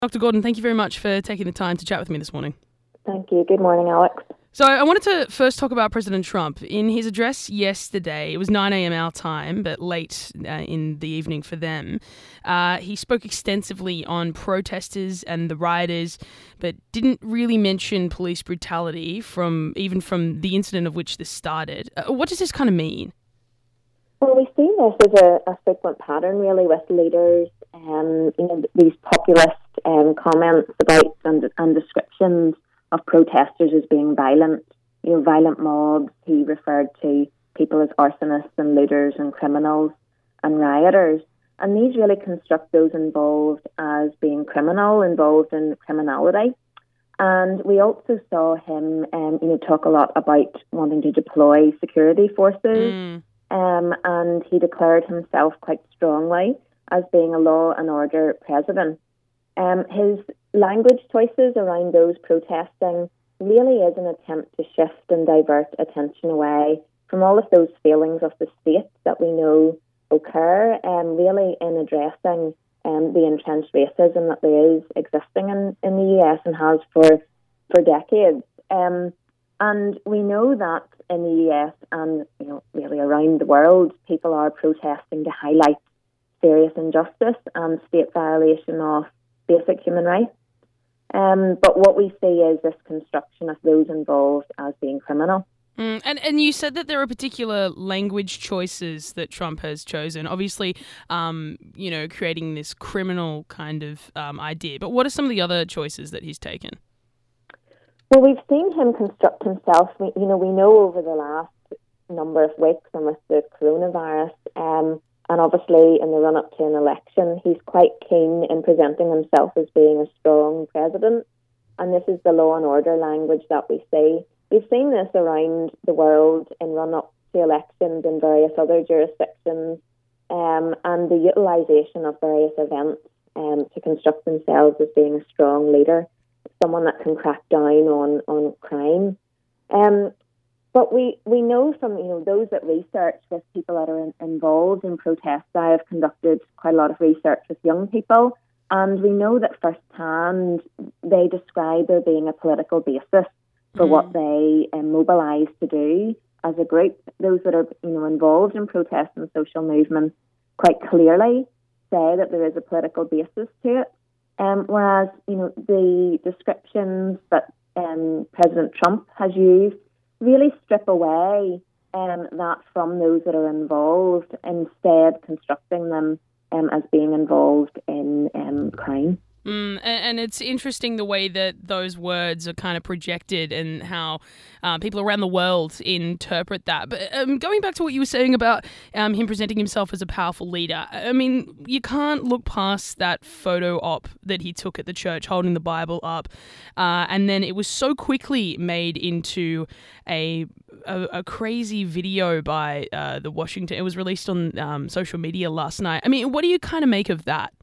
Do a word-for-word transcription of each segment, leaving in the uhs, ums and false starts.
Doctor Gordon, thank you very much for taking the time to chat with me this morning. Thank you. Good morning, Alex. So I wanted to first talk about President Trump. In his address yesterday, it was nine a.m. our time, but late uh, in the evening for them, uh, he spoke extensively on protesters and the rioters, but didn't really mention police brutality from even from the incident of which this started. Uh, what does this kind of mean? Well, we've seen this as a, a frequent pattern, really, with leaders, um, you know, these populist um, comments about and, and descriptions of protesters as being violent, you know, violent mobs. He referred to people as arsonists and looters and criminals and rioters. And these really construct those involved as being criminal, involved in criminality. And we also saw him, um, you know, talk a lot about wanting to deploy security forces. Mm. Um, and he declared himself quite strongly as being a law and order president. Um, his language choices around those protesting really is an attempt to shift and divert attention away from all of those failings of the state that we know occur, and really in addressing um, the entrenched racism that there is existing in, in the U S and has for for decades. Um, and we know that in the U S and you know really around the world, people are protesting to highlight serious injustice and state violation of basic human rights. Um, but what we see is this construction of those involved as being criminal. Mm, and and you said that there are particular language choices that Trump has chosen. Obviously, um, you know, creating this criminal kind of um, idea. But what are some of the other choices that he's taken? Well, we've seen him construct himself. We, you know, we know over the last number of weeks and with the coronavirus, um, and obviously in the run-up to an election, he's quite keen in presenting himself as being a strong president. And this is the law and order language that we see. We've seen this around the world in run-up to elections in various other jurisdictions, um, and the utilisation of various events um, to construct themselves as being a strong leader, someone that can crack down on, on crime. Um, but we, we know from you know those that research with people that are in, involved in protests. I have conducted quite a lot of research with young people, and we know that firsthand they describe there being a political basis for mm. what they um, mobilise to do as a group. Those that are you know involved in protests and social movements quite clearly say that there is a political basis to it. Um, whereas, you know, the descriptions that um, President Trump has used really strip away um, that from those that are involved, instead constructing them um, as being involved in um, crime. Mm, and, and it's interesting the way that those words are kind of projected and how uh, people around the world interpret that. But um, going back to what you were saying about um, him presenting himself as a powerful leader, I mean, you can't look past that photo op that he took at the church holding the Bible up. Uh, and then it was so quickly made into a a, a crazy video by uh, the Washington. It was released on um, social media last night. I mean, what do you kind of make of that?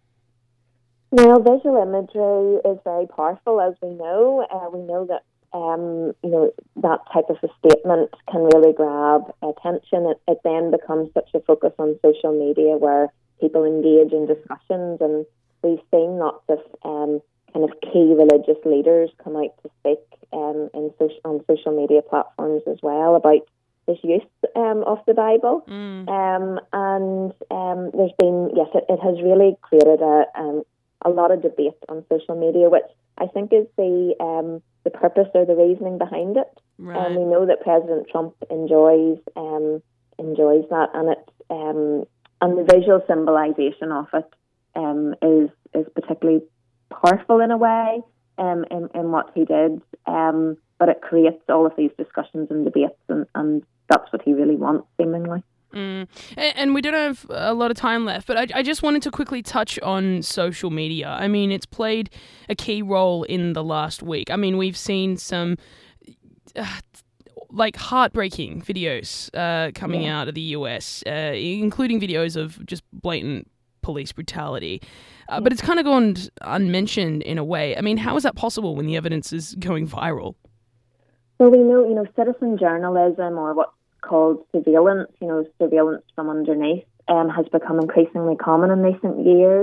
Well, visual imagery is very powerful, as we know. Uh, we know that um, you know that type of a statement can really grab attention. It, it then becomes such a focus on social media where people engage in discussions, and we've seen lots of um, kind of key religious leaders come out to speak um, in social, on social media platforms as well about this use um, of the Bible. Mm. Um, and um, there's been, yes, it, it has really created a um, a lot of debate on social media, which I think is the um, the purpose or the reasoning behind it. Right. And we know that President Trump enjoys um, enjoys that, and it um, and the visual symbolisation of it um, is is particularly powerful in a way um, in in what he did. Um, but it creates all of these discussions and debates, and, and that's what he really wants, seemingly. Mm. And we don't have a lot of time left, but I, I just wanted to quickly touch on social media. I mean, it's played a key role in the last week. I mean, we've seen some uh, like heartbreaking videos uh, coming yeah. out of the U S, uh, including videos of just blatant police brutality. Uh, yeah. But it's kind of gone unmentioned in a way. I mean, how is that possible when the evidence is going viral? Well, we know, you know, citizen journalism, or what's called surveillance, you know, surveillance from underneath, um, has become increasingly common in recent years.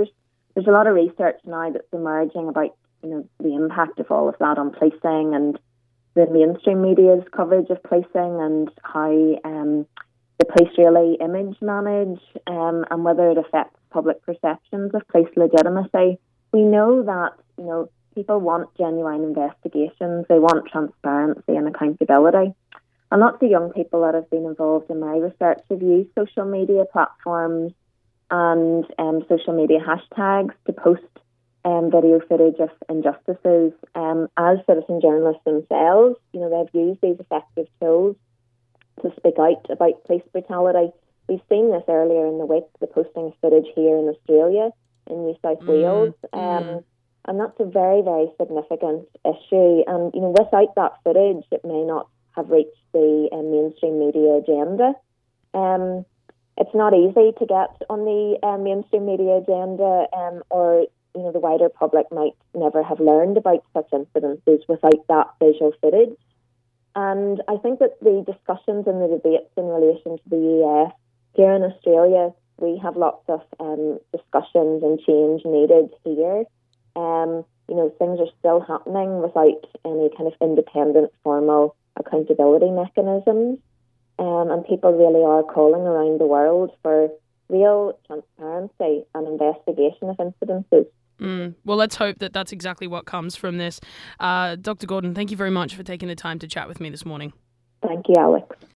there's a lot of research now that's emerging about, you know, the impact of all of that on policing and the mainstream media's coverage of policing and how um, the police really image manage um, and whether it affects public perceptions of police legitimacy. We know that, you know, people want genuine investigations. They want transparency and accountability. And lots of young people that have been involved in my research have used social media platforms and um, social media hashtags to post um, video footage of injustices um, as citizen journalists themselves. You know, they've used these effective tools to speak out about police brutality. We've seen this earlier in the week, the posting of footage here in Australia, in New South mm, Wales. Um, mm. And that's a very, very significant issue. And, you know, without that footage, it may not have reached the um, mainstream media agenda. Um, it's not easy to get on the uh, mainstream media agenda, um, or you know the wider public might never have learned about such incidences without that visual footage. And I think that the discussions and the debates in relation to the U S here in Australia, we have lots of um, discussions and change needed here. Um, you know, things are still happening without any kind of independent formal accountability mechanisms, um, and people really are calling around the world for real transparency and investigation of incidences. Mm. Well, let's hope that that's exactly what comes from this. Uh, Doctor Gordon, thank you very much for taking the time to chat with me this morning. Thank you, Alex.